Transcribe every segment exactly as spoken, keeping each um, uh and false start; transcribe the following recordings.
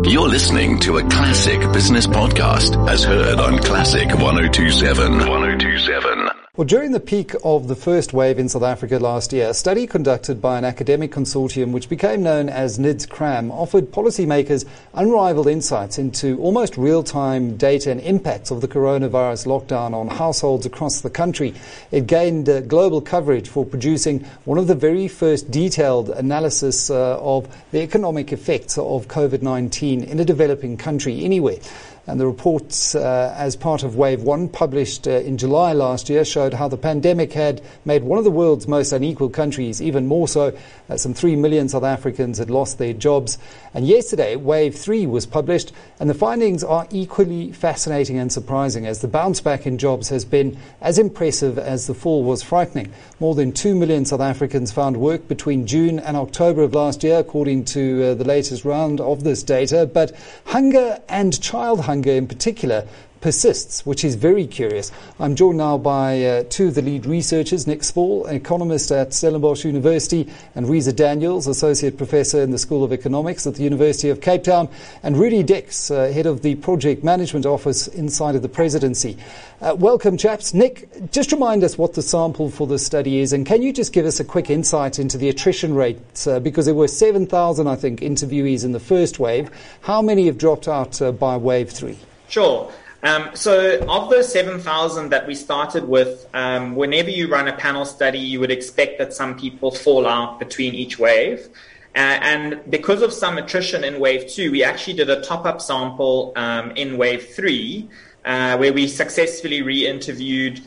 You're listening to a classic business podcast as heard on Classic one oh two point seven. one oh two point seven. Well, during the peak of the first wave in South Africa last year, a study conducted by an academic consortium which became known as NIDS-CRAM offered policymakers unrivaled insights into almost real-time data and impacts of the coronavirus lockdown on households across the country. It gained uh, global coverage for producing one of the very first detailed analysis uh, of the economic effects of COVID nineteen in a developing country anywhere. And the reports, uh, as part of Wave one, published uh, in July last year, showed how the pandemic had made one of the world's most unequal countries even more so. Uh, some three million South Africans had lost their jobs. And yesterday, Wave three was published, and the findings are equally fascinating and surprising, as the bounce back in jobs has been as impressive as the fall was frightening. More than two million South Africans found work between June and October of last year, according to uh, the latest round of this data. But hunger and child hunger Hunger in particular persists, which is very curious. I'm joined now by uh, two of the lead researchers, Nick Spall, an economist at Stellenbosch University, and Reza Daniels, Associate Professor in the School of Economics at the University of Cape Town, and Rudy Dix, uh, Head of the Project Management Office inside of the Presidency. Uh, welcome, chaps. Nick, just remind us what the sample for this study is, and can you just give us a quick insight into the attrition rate, uh, because there were seven thousand, I think, interviewees in the first wave. How many have dropped out uh, by Wave three? Sure. Um, so of those seven thousand that we started with, um, whenever you run a panel study, you would expect that some people fall out between each wave. Uh, and because of some attrition in Wave two, we actually did a top-up sample um, in Wave three, uh, where we successfully re-interviewed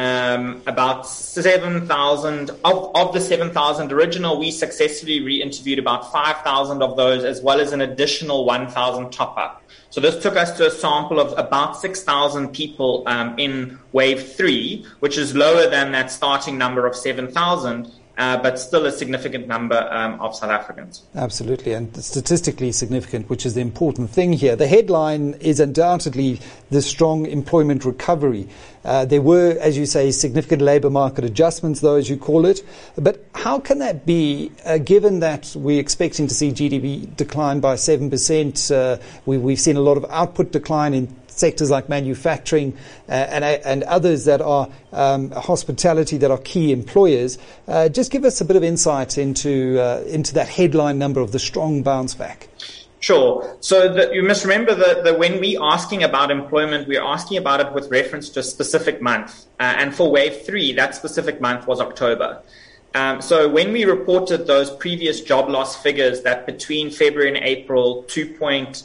um, about seven thousand. Of, of the seven thousand original, we successfully re-interviewed about five thousand of those, as well as an additional one thousand top-up. So this took us to a sample of about six thousand people um, in Wave three, which is lower than that starting number of seven thousand, uh, but still a significant number um, of South Africans. Absolutely, and statistically significant, which is the important thing here. The headline is undoubtedly the strong employment recovery. Uh, there were, as you say, significant labour market adjustments, though, as you call it. But how can that be, uh, given that we're expecting to see G D P decline by seven percent? Uh, we, we've seen a lot of output decline in sectors like manufacturing uh, and, and others that are um, hospitality, that are key employers. Uh, just give us a bit of insight into uh, into that headline number of the strong bounce back. Sure. So the, you must remember that, that when we're asking about employment, we're asking about it with reference to a specific month. Uh, and for Wave three, that specific month was October. Um, so when we reported those previous job loss figures that between February and April, two point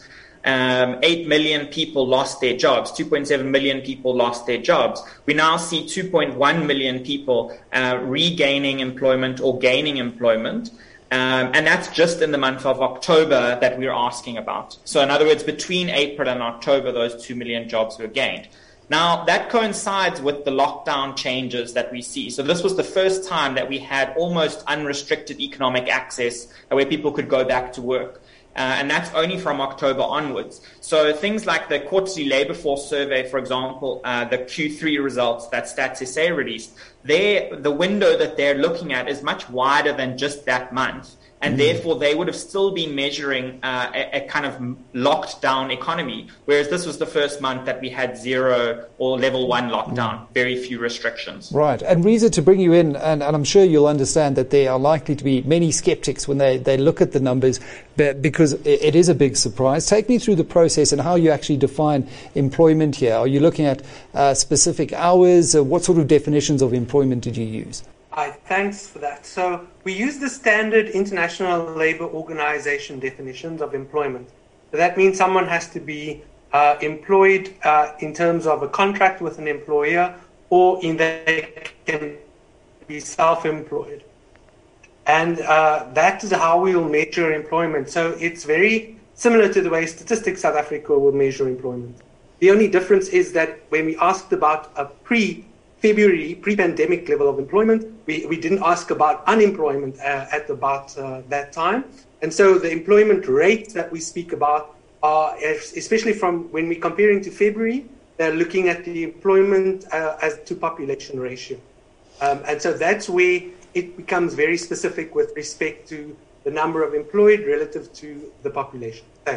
eight million people lost their jobs, two point seven million people lost their jobs, we now see two point one million people uh, regaining employment or gaining employment. Um, and that's just in the month of October that we're asking about. So in other words, between April and October, those two million jobs were gained. Now, that coincides with the lockdown changes that we see. So this was the first time that we had almost unrestricted economic access where people could go back to work. Uh, and that's only from October onwards. So things like the quarterly labor force survey, for example, uh, the Q three results that Stats S A released, the window that they're looking at is much wider than just that month. And mm. therefore, they would have still been measuring uh, a, a kind of locked down economy, whereas this was the first month that we had zero or level one lockdown, mm. very few restrictions. Right. And Reza, to bring you in, and, and I'm sure you'll understand that there are likely to be many skeptics when they, they look at the numbers, but because it, it is a big surprise. Take me through the process and how you actually define employment here. Are you looking at uh, specific hours? Uh, what sort of definitions of employment did you use? Hi, thanks for that. So we use the standard International Labour Organization definitions of employment. So that means someone has to be uh, employed uh, in terms of a contract with an employer, or in that they can be self-employed. And uh, that is how we will measure employment. So it's very similar to the way Statistics South Africa will measure employment. The only difference is that when we asked about a pre February pre-pandemic level of employment, we, we didn't ask about unemployment uh, at about uh, that time. And so the employment rates that we speak about are, especially from when we're comparing to February, they're looking at the employment uh, as to population ratio. Um, and so that's where it becomes very specific with respect to the number of employed relative to the population. Thanks.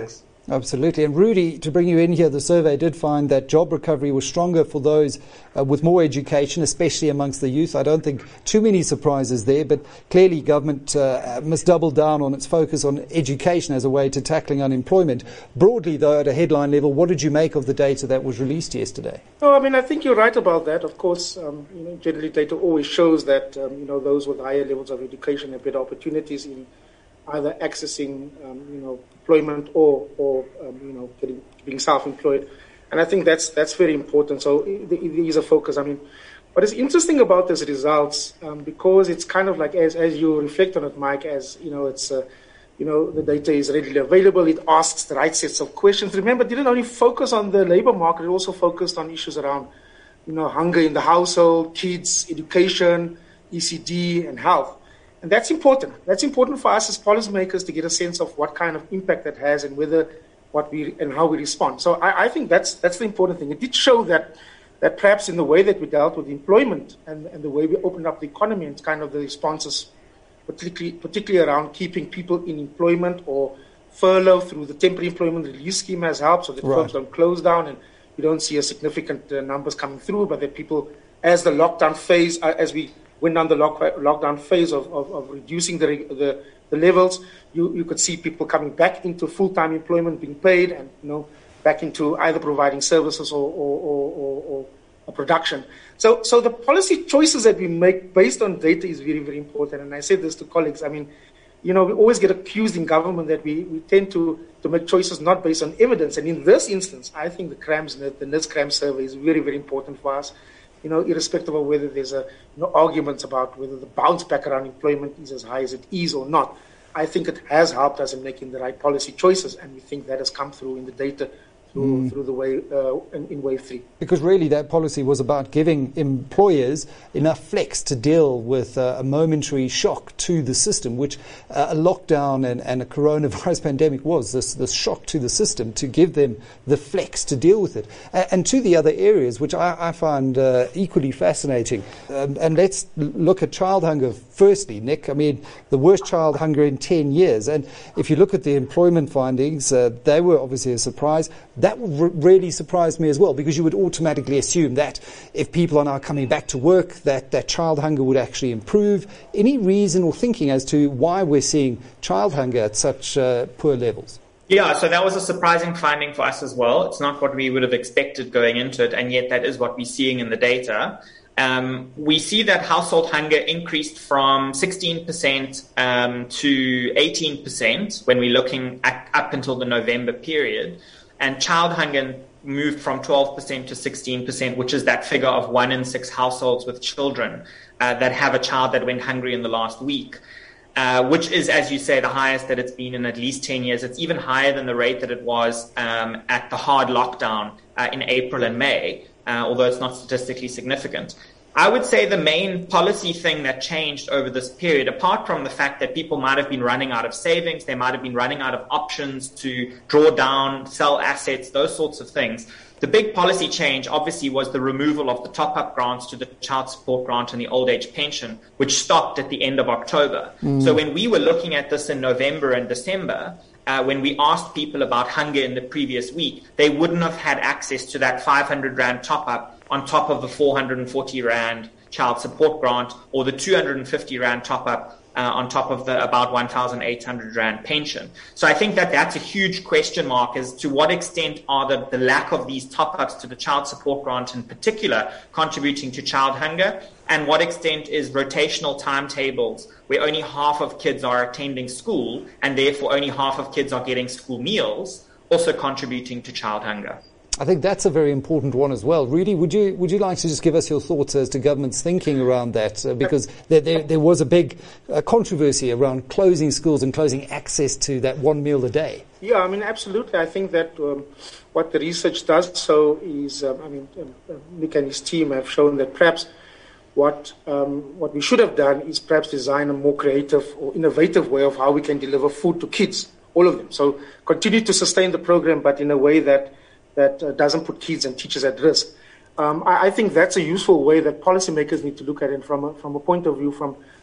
Absolutely. And Rudy, to bring you in here, the survey did find that job recovery was stronger for those uh, with more education, especially amongst the youth. I don't think too many surprises there, but clearly government uh, must double down on its focus on education as a way to tackling unemployment. Broadly, though, at a headline level, what did you make of the data that was released yesterday? No, I mean, I think you're right about that. Of course, um, you know, generally data always shows that, um, you know, those with higher levels of education have better opportunities in either accessing, um, you know, employment or, or um, you know, getting, being self-employed. And I think that's that's very important. So it, it is a focus. I mean, what is interesting about these results, um, because it's kind of like, as as you reflect on it, Mike, as, you know, it's, uh, you know, the data is readily available. It asks the right sets of questions. Remember, it didn't only focus on the labor market. It also focused on issues around, you know, hunger in the household, kids, education, E C D, and health. And that's important. That's important for us as policymakers to get a sense of what kind of impact that has and whether what we and how we respond. So I, I think that's that's the important thing. It did show that that perhaps in the way that we dealt with employment and, and the way we opened up the economy and kind of the responses, particularly particularly around keeping people in employment or furlough through the temporary employment release scheme has helped, so that right. firms don't close down and you don't see a significant uh, numbers coming through, but that people, as the lockdown phase, uh, as we went down the lock, lockdown phase of, of, of reducing the, the the levels, you, you could see people coming back into full-time employment, being paid, and you know back into either providing services or or, or, or, or a production. So so the policy choices that we make based on data is very, very important. And I say this to colleagues. I mean, you know, we always get accused in government that we, we tend to, to make choices not based on evidence. And in this instance, I think the CRAMS, the NIDS-CRAMS survey is very, very important for us. You know, irrespective of whether there's a you know, arguments about whether the bounce back around employment is as high as it is or not, I think it has helped us in making the right policy choices, and we think that has come through in the data through, mm. through the way uh, in, in wave three. Because really that policy was about giving employers enough flex to deal with uh, a momentary shock to the system, which uh, a lockdown and, and a coronavirus pandemic was, this, this shock to the system, to give them the flex to deal with it. Uh, and to the other areas, which I, I find uh, equally fascinating. Um, and let's look at child hunger firstly, Nick. I mean, the worst child hunger in ten years. And if you look at the employment findings, uh, they were obviously a surprise. That r- really surprised me as well, because you would automatically assume that if people are now coming back to work, that, that child hunger would actually improve. Any reason or thinking as to why we're seeing child hunger at such uh, poor levels? Yeah, so that was a surprising finding for us as well. It's not what we would have expected going into it, and yet that is what we're seeing in the data. Um, we see that household hunger increased from sixteen percent um, to eighteen percent when we're looking at up until the November period. And child hunger moved from twelve percent to sixteen percent, which is that figure of one in six households with children uh, that have a child that went hungry in the last week, uh, which is, as you say, the highest that it's been in at least ten years. It's even higher than the rate that it was um, at the hard lockdown uh, in April and May, uh, although it's not statistically significant. I would say the main policy thing that changed over this period, apart from the fact that people might have been running out of savings, they might have been running out of options to draw down, sell assets, those sorts of things. The big policy change, obviously, was the removal of the top-up grants to the child support grant and the old age pension, which stopped at the end of October. Mm. So when we were looking at this in November and December, uh, when we asked people about hunger in the previous week, they wouldn't have had access to that five hundred rand top-up on top of the four hundred forty rand child support grant or the two hundred fifty rand top-up uh, on top of the about one thousand eight hundred rand pension. So I think that that's a huge question mark as to what extent are the, the lack of these top-ups to the child support grant in particular contributing to child hunger, and what extent is rotational timetables where only half of kids are attending school and therefore only half of kids are getting school meals also contributing to child hunger. I think that's a very important one as well. Rudy, would you would you like to just give us your thoughts as to government's thinking around that? Uh, because there, there there was a big uh, controversy around closing schools and closing access to that one meal a day. Yeah, I mean, absolutely. I think that um, what the research does so is, um, I mean, um, Nick and his team have shown that perhaps what um, what we should have done is perhaps design a more creative or innovative way of how we can deliver food to kids, all of them. So continue to sustain the program, but in a way that that uh, doesn't put kids and teachers at risk. Um, I, I think that's a useful way that policymakers need to look at it from a, from a point of view from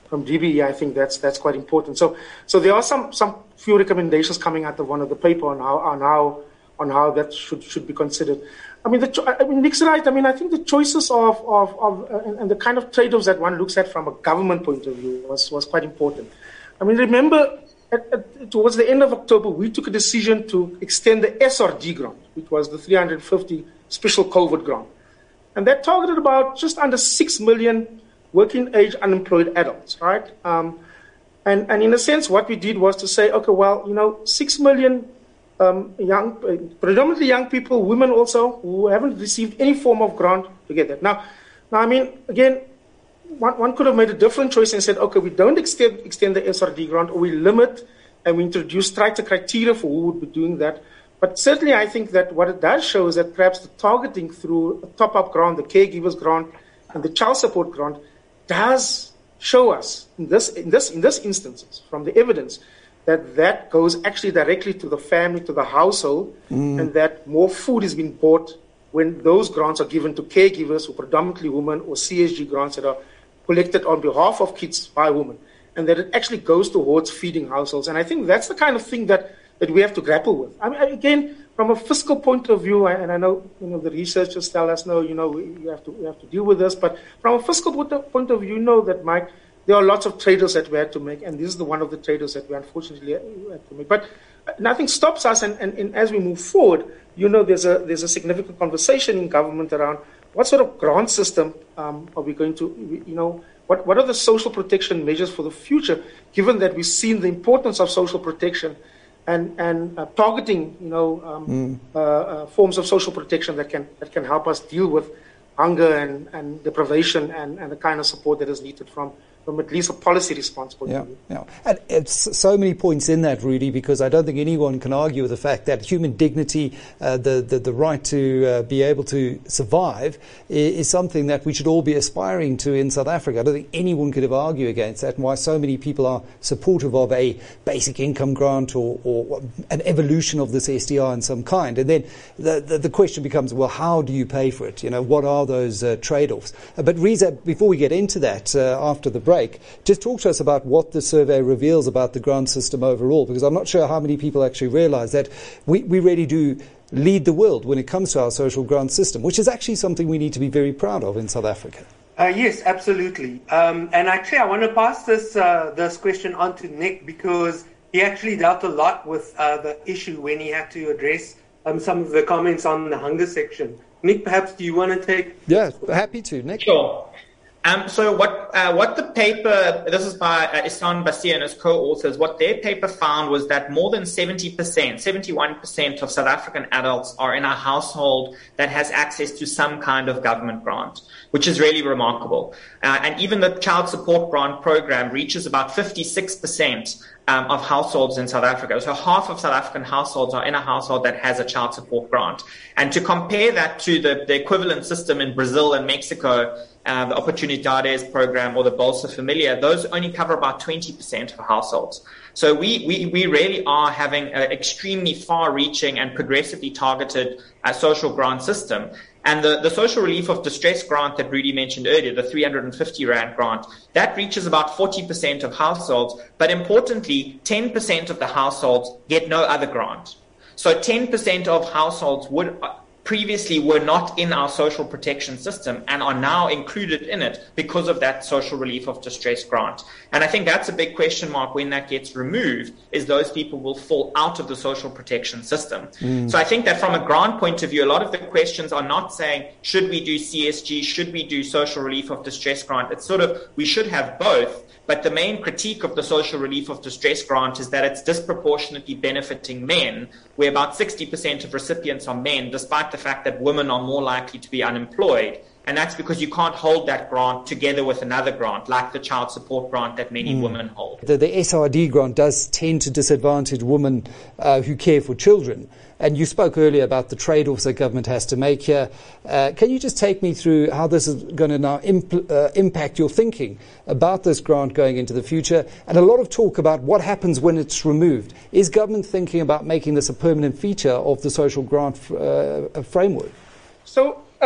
from D B E, I think that's that's quite important. So so there are some some few recommendations coming out of one of the paper on how on how on how that should should be considered. I mean, the cho- I mean, Nick's right. I mean, I think the choices of of, of uh, and, and the kind of trade-offs that one looks at from a government point of view was was quite important. I mean, remember, at, at, towards the end of October, we took a decision to extend the S R D grant, which was the three hundred fifty special COVID grant, and that targeted about just under six million working-age unemployed adults, right? Um, and and in a sense, what we did was to say, okay, well, you know, six million. Um, young, uh, predominantly young people, women also, who haven't received any form of grant to get that. Now, now I mean, again, one, one could have made a different choice and said, okay, we don't extend, extend the S R D grant, or we limit and we introduce tighter criteria for who would be doing that. But certainly I think that what it does show is that perhaps the targeting through a top-up grant, the caregivers grant, and the child support grant does show us, in this, in this, in this instances, from the evidence, that that goes actually directly to the family, to the household, mm. and that more food is being bought when those grants are given to caregivers, who are predominantly women, or C S G grants that are collected on behalf of kids by women, and that it actually goes towards feeding households. And I think that's the kind of thing that, that we have to grapple with. I mean, again, from a fiscal point of view, and I know, you know the researchers tell us, no, you know, we, we have to we have to deal with this, but from a fiscal point of view, you know that, Mike, there are lots of trade-offs that we had to make, and this is the one of the trade-offs that we unfortunately had to make. But nothing stops us, and, and, and as we move forward, you know, there's a there's a significant conversation in government around what sort of grant system um, are we going to, you know, what, what are the social protection measures for the future, given that we've seen the importance of social protection and and uh, targeting, you know, um, mm. uh, uh, forms of social protection that can that can help us deal with hunger and, and deprivation and, and the kind of support that is needed from. from at least a policy response point yeah, of view. Yeah. And it's so many points in that, Rudy, because I don't think anyone can argue with the fact that human dignity, uh, the, the the right to uh, be able to survive, is, is something that we should all be aspiring to in South Africa. I don't think anyone could have argued against that, and why so many people are supportive of a basic income grant or, or an evolution of this S D R in some kind. And then the, the, the question becomes, well, how do you pay for it? You know, what are those uh, trade-offs? Uh, but Riza, before we get into that, uh, after the break, just talk to us about what the survey reveals about the grant system overall, because I'm not sure how many people actually realize that we, we really do lead the world when it comes to our social grant system, which is actually something we need to be very proud of in South Africa. Uh, yes, absolutely. Um, and actually, I want to pass this uh, this question on to Nick, because he actually dealt a lot with uh, the issue when he had to address um, some of the comments on the hunger section. Nick, perhaps do you want to take... Yeah, happy to, Nick. Sure. Um, so what uh, what the paper, this is by uh, Ihsan Basir and his co-authors, what their paper found was that more than seventy percent, seventy-one percent of South African adults are in a household that has access to some kind of government grant, which is really remarkable. Uh, and even the child support grant program reaches about fifty-six percent Um, of households in South Africa. So half of South African households are in a household that has a child support grant. And to compare that to the, the equivalent system in Brazil and Mexico, uh, the Oportunidades program or the Bolsa Familia, those only cover about twenty percent of households. So we, we, we really are having an extremely far-reaching and progressively targeted uh, social grant system. And the, the social relief of distress grant that Rudy mentioned earlier, the three hundred fifty rand grant, that reaches about forty percent of households. But importantly, ten percent of the households get no other grant. So ten percent of households would previously were not in our social protection system and are now included in it because of that social relief of distress grant. And I think that's a big question mark when that gets removed, is those people will fall out of the social protection system. Mm. So I think that from a grant point of view, a lot of the questions are not saying, should we do C S G, should we do social relief of distress grant? It's sort of, we should have both. But the main critique of the social relief of distress grant is that it's disproportionately benefiting men, where about sixty percent of recipients are men, despite the fact that women are more likely to be unemployed. And that's because you can't hold that grant together with another grant, like the child support grant that many mm. women hold. The, the S R D grant does tend to disadvantage women uh, who care for children. And you spoke earlier about the trade-offs that government has to make here. Uh, can you just take me through how this is going to now impl- uh, impact your thinking about this grant going into the future? And a lot of talk about what happens when it's removed. Is government thinking about making this a permanent feature of the social grant f- uh, framework? So, um,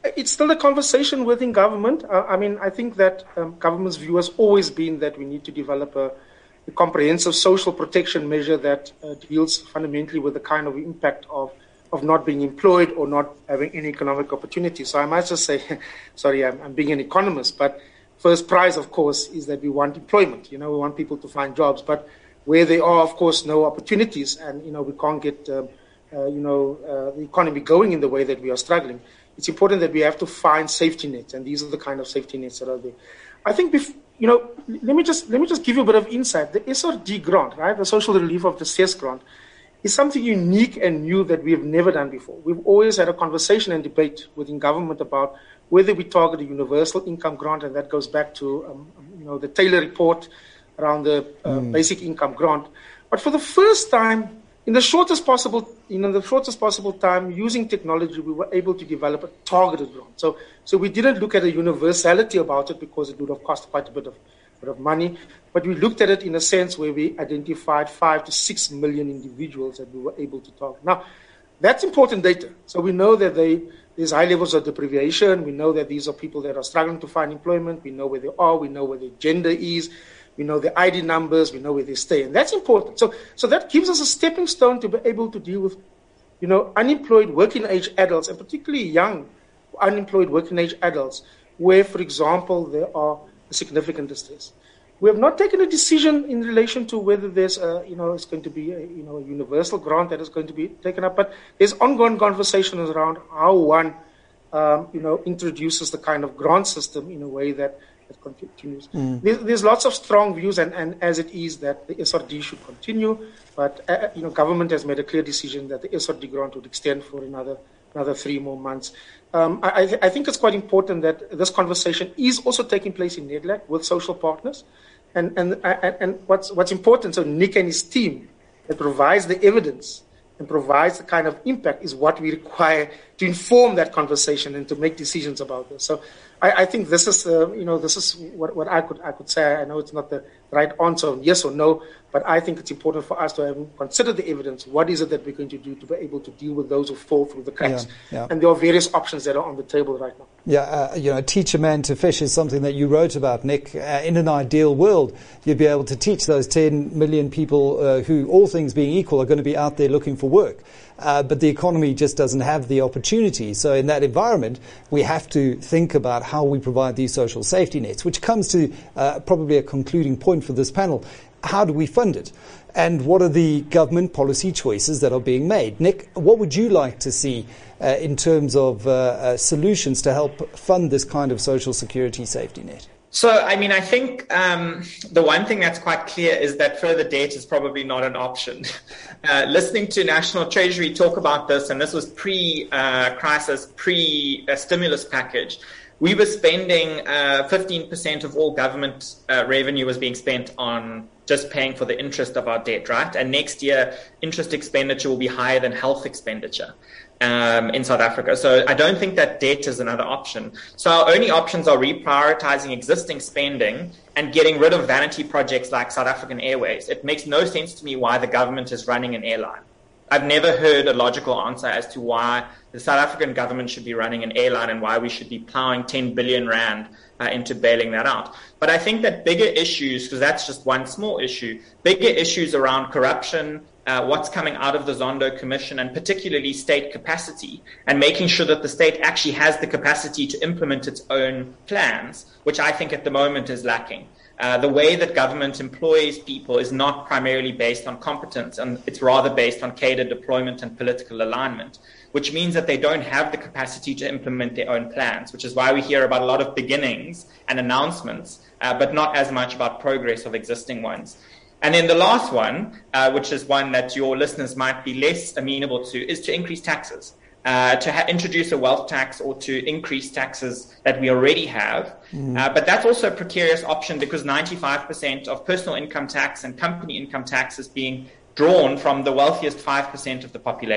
it's still a conversation within government. Uh, I mean, I think that um, government's view has always been that we need to develop a, a comprehensive social protection measure that uh, deals fundamentally with the kind of impact of, of not being employed or not having any economic opportunity. So I might just say, sorry, I'm, I'm being an economist, but first prize, of course, is that we want employment. You know, we want people to find jobs, but where there are, of course, no opportunities and, you know, we can't get, um, uh, you know, uh, the economy going in the way that we are struggling, it's important that we have to find safety nets, and these are the kind of safety nets that are there. I think, bef- you know, let me just let me just give you a bit of insight. The S R D grant, right, the Social Relief of Distress grant, is something unique and new that we have never done before. We've always had a conversation and debate within government about whether we target a universal income grant, and that goes back to, um, you know, the Taylor report around the uh, mm. basic income grant. But for the first time, in the shortest possible, you know, the shortest possible time, using technology, we were able to develop a targeted grant. So, so we didn't look at a universality about it because it would have cost quite a bit of, bit of money. But we looked at it in a sense where we identified five to six million individuals that we were able to target. Now, that's important data. So we know that they, there's high levels of deprivation. We know that these are people that are struggling to find employment. We know where they are. We know where their gender is. We know the I D numbers, we know where they stay, and that's important. So, so that gives us a stepping stone to be able to deal with, you know, unemployed working age adults, and particularly young unemployed working age adults, where, for example, there are significant distress. We have not taken a decision in relation to whether there's, a, you know, it's going to be, a, you know, a universal grant that is going to be taken up, but there's ongoing conversations around how one, um, you know, introduces the kind of grant system in a way that It continues. Mm. There's, there's lots of strong views, and, and as it is, that the S R D should continue. But uh, you know, government has made a clear decision that the S R D grant would extend for another another three more months. Um, I, th- I think it's quite important that this conversation is also taking place in NEDLAC with social partners. And and and, and what's what's important, so Nick and his team that provides the evidence and provides the kind of impact is what we require to inform that conversation and to make decisions about this. So I, I think this is, uh, you know, this is what, what I could I could say. I know it's not the right answer, yes or no, but I think it's important for us to have consider the evidence. What is it that we're going to do to be able to deal with those who fall through the cracks? Yeah, yeah. And there are various options that are on the table right now. Yeah, uh, you know, teach a man to fish is something that you wrote about, Nick. Uh, in an ideal world, you'd be able to teach those ten million people uh, who, all things being equal, are going to be out there looking for work. Uh, but the economy just doesn't have the opportunity. So in that environment, we have to think about how we provide these social safety nets, which comes to uh, probably a concluding point for this panel. How do we fund it? And what are the government policy choices that are being made? Nick, what would you like to see uh, in terms of uh, uh, solutions to help fund this kind of social security safety net? So, I mean, I think um, the one thing that's quite clear is that further debt is probably not an option. Uh, listening to National Treasury talk about this, and this was pre-crisis, uh, pre-stimulus package, we were spending uh, fifteen percent of all government uh, revenue was being spent on just paying for the interest of our debt, right? And next year, interest expenditure will be higher than health expenditure um, in South Africa. So I don't think that debt is another option. So our only options are reprioritizing existing spending and getting rid of vanity projects like South African Airways. It makes no sense to me why the government is running an airline. I've never heard a logical answer as to why the South African government should be running an airline and why we should be plowing ten billion rand uh, into bailing that out. But I think that bigger issues, because that's just one small issue, bigger issues around corruption, uh, what's coming out of the Zondo Commission, and particularly state capacity, and making sure that the state actually has the capacity to implement its own plans, which I think at the moment is lacking. Uh, the way that government employs people is not primarily based on competence, and it's rather based on cadre deployment and political alignment, which means that they don't have the capacity to implement their own plans, which is why we hear about a lot of beginnings and announcements, uh, but not as much about progress of existing ones. And then the last one, uh, which is one that your listeners might be less amenable to, is to increase taxes. Uh, to ha- introduce a wealth tax or to increase taxes that we already have. Mm. Uh, but that's also a precarious option because ninety-five percent of personal income tax and company income tax is being drawn from the wealthiest five percent of the population.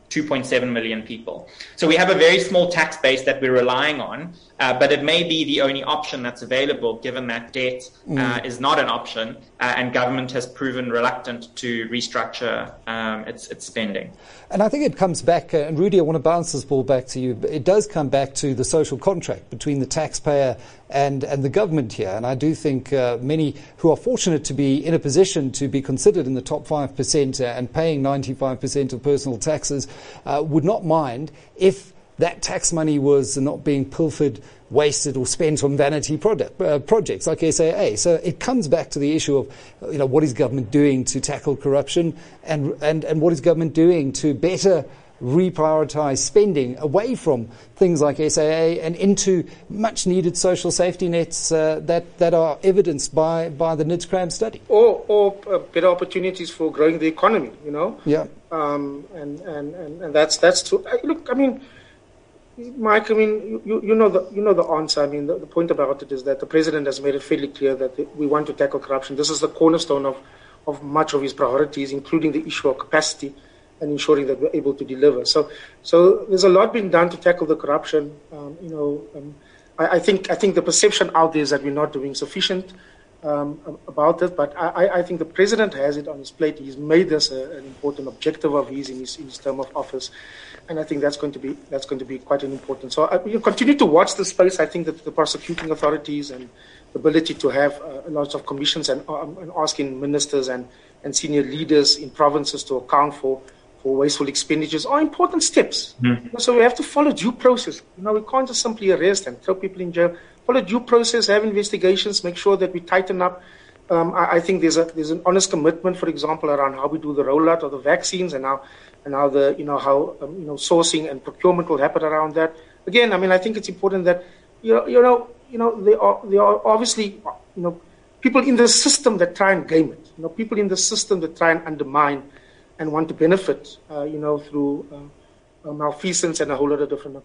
two point seven million people. So we have a very small tax base that we're relying on, uh, but it may be the only option that's available given that debt uh, mm. is not an option uh, and government has proven reluctant to restructure um, its, its spending. And I think it comes back, uh, and Rudy, I want to bounce this ball back to you. It does come back to the social contract between the taxpayer and, and the government here. And I do think uh, many who are fortunate to be in a position to be considered in the top five percent and paying ninety-five percent of personal taxes uh, would not mind if that tax money was not being pilfered, wasted or spent on vanity product, uh, projects like S A A. So it comes back to the issue of, you know, what is government doing to tackle corruption and, and, and what is government doing to better reprioritize spending away from things like S A A and into much needed social safety nets uh, that, that are evidenced by, by the N I D S CRAM study. Or, or uh, better opportunities for growing the economy, you know? Yeah. Um, and, and, and, and that's, that's true. Look, I mean, Mike, I mean, you, you know the you know the answer. I mean, the, the point about it is that the president has made it fairly clear that the, we want to tackle corruption. This is the cornerstone of, of much of his priorities, including the issue of capacity and ensuring that we're able to deliver. So, so there's a lot being done to tackle the corruption. Um, you know, um, I, I think I think the perception out there is that we're not doing sufficient um, about it. But I, I think the president has it on his plate. He's made this a, an important objective of his in his in his term of office. And I think that's going to be that's going to be quite an important. So I, we continue to watch the space. I think that the prosecuting authorities and the ability to have uh, lots of commissions and, um, and asking ministers and, and senior leaders in provinces to account for, for wasteful expenditures are important steps. Mm. So we have to follow due process. You know, we can't just simply arrest and throw people in jail. Follow due process, have investigations, make sure that we tighten up. Um, I, I think there's a there's an honest commitment, for example, around how we do the rollout of the vaccines and how. And how the you know how um, you know sourcing and procurement will happen around that. Again, I mean, I think it's important that you know you know you know there are there are obviously you know people in the system that try and game it. You know, people in the system that try and undermine and want to benefit. Uh, you know, through uh, uh, malfeasance and a whole lot of different.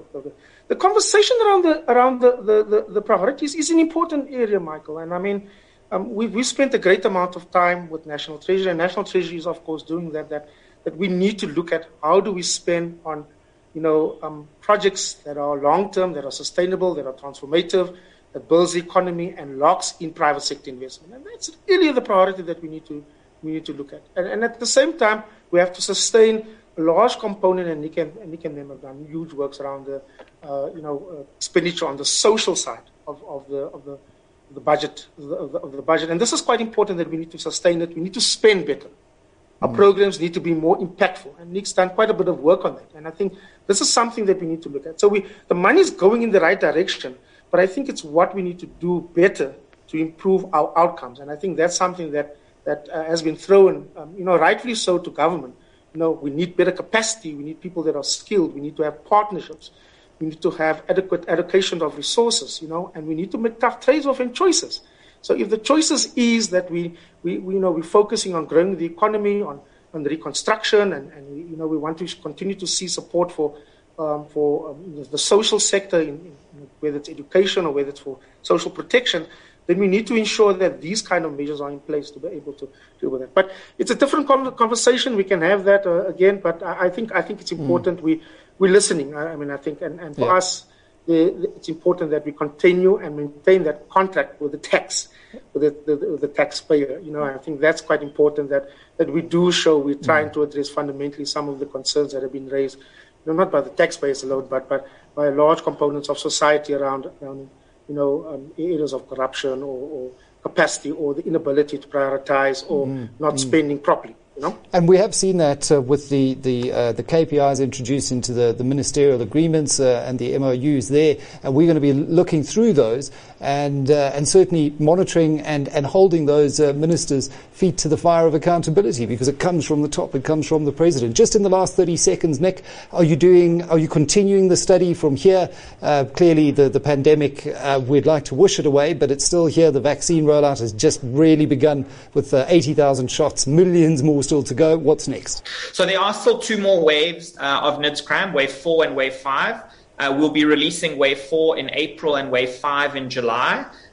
The conversation around the around the, the, the, the priorities is an important area, Michael. And I mean, um, we we spent a great amount of time with National Treasury, and National Treasury is of course doing that. That that we need to look at how do we spend on, you know, um, projects that are long-term, that are sustainable, that are transformative, that builds the economy and locks in private sector investment. And that's really the priority that we need to we need to look at. And, and at the same time, we have to sustain a large component, and Nick and, and Nick and them have done huge works around the, uh, you know, uh, expenditure on the social side of, of the of the the budget of the, of the budget. And this is quite important that we need to sustain it. We need to spend better. Our programs need to be more impactful, and Nick's done quite a bit of work on that. And I think this is something that we need to look at. So we, the money is going in the right direction, but I think it's what we need to do better to improve our outcomes. And I think that's something that that uh, has been thrown, um, you know, rightfully so, to government. You know, we need better capacity. We need people that are skilled. We need to have partnerships. We need to have adequate allocation of resources. You know, and we need to make tough trade-offs and choices. So if the choices is that we, we, we you know, we're focusing on growing the economy, on, on reconstruction, and, and we, you know, we want to continue to see support for um, for um, the social sector, in, in, whether it's education or whether it's for social protection, then we need to ensure that these kind of measures are in place to be able to deal with that. But it's a different conversation. We can have that uh, again, but I, I think I think it's important mm. we we're listening. I, I mean, I think, and, and for yeah. us, the, the, it's important that we continue and maintain that contract with the tax, with the, the, the taxpayer. You know, I think that's quite important that, that we do show we're trying mm. to address fundamentally some of the concerns that have been raised, you know, not by the taxpayers alone, but, but by large components of society around, around you know, um, areas of corruption or, or capacity or the inability to prioritize or mm. not mm. spending properly. You know? And we have seen that uh, with the the, uh, the K P Is introduced into the, the ministerial agreements uh, and the M O Us there, and we're going to be looking through those and uh, and certainly monitoring and, and holding those uh, ministers' feet to the fire of accountability, because it comes from the top, it comes from the president. Just in the last thirty seconds, Nick, are you doing? Are you continuing the study from here? Uh, clearly, the the pandemic, uh, we'd like to wish it away, but it's still here. The vaccine rollout has just really begun with uh, eighty thousand shots, millions more still to go. What's next? So there are still two more waves uh, of N I D S CRAM, wave four and wave five. Uh, we'll be releasing wave four in April and wave five in July.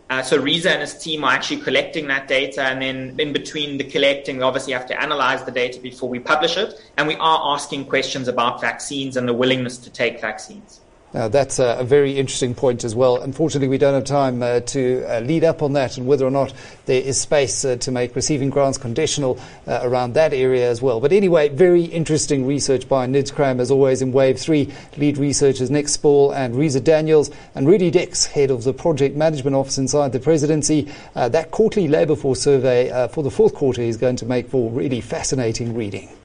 Uh, so Reza and his team are actually collecting that data, and then in between the collecting, we obviously have to analyze the data before we publish it, and we are asking questions about vaccines and the willingness to take vaccines. Uh, that's a, a very interesting point as well. Unfortunately, we don't have time uh, to uh, lead up on that and whether or not there is space uh, to make receiving grants conditional uh, around that area as well. But anyway, very interesting research by NIDS-CRAM, as always, in Wave three. Lead researchers Nick Spall and Reza Daniels, and Rudy Dix, head of the Project Management Office inside the Presidency. Uh, that quarterly labour force survey uh, for the fourth quarter is going to make for really fascinating reading.